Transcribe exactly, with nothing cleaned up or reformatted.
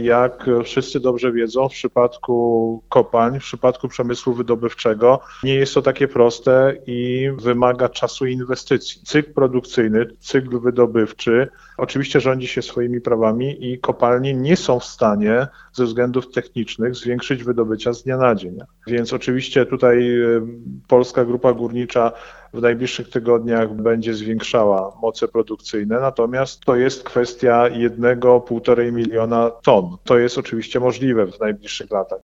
jak wszyscy dobrze wiedzą, w przypadku kopalń, w przypadku przemysłu wydobywczego nie jest to takie proste i wymaga czasu i inwestycji. Cykl produkcyjny, cykl wydobywczy oczywiście rządzi się swoimi prawami i kopalnie nie są w stanie ze względów technicznych zwiększyć wydobycia z dnia na dzień. Więc oczywiście tutaj Polska Grupa Górnicza w najbliższych tygodniach będzie zwiększała moce produkcyjne, natomiast to jest kwestia jednego, półtorej miliona ton. To jest oczywiście możliwe w najbliższych latach.